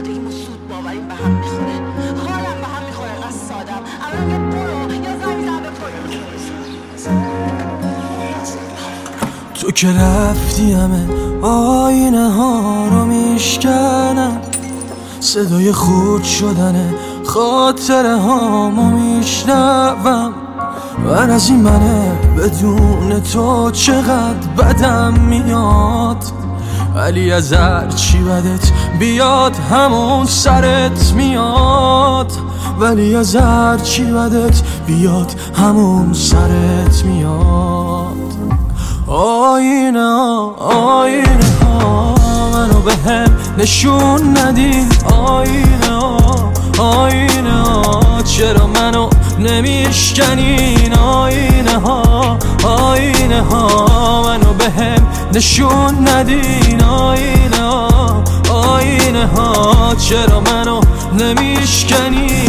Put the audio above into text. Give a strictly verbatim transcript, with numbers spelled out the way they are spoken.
سادگیمون سود باوریم به هم میخوره، حالم به هم میخوره. قصد سادم الان یه برو یا زنگ میزنم به تو که رفتی همه آینه ها رو میشکنم، صدای خود شدن خاطره هامو میشنوم. من از این منه بدون تو چقدر بدم میاد، ولی از هر چی بدت بیاد همون سرت میاد، ولی از هر چی بدت بیاد همون سرت میاد. آینه ها آینه ها منو به هم نشون ندین، آینه ها آینه ها چرا منو نمیشکنین، آینه ها آینه ها منو به هم نشون ندین، آینه ها آینه ها چرا منو نمیشکنین.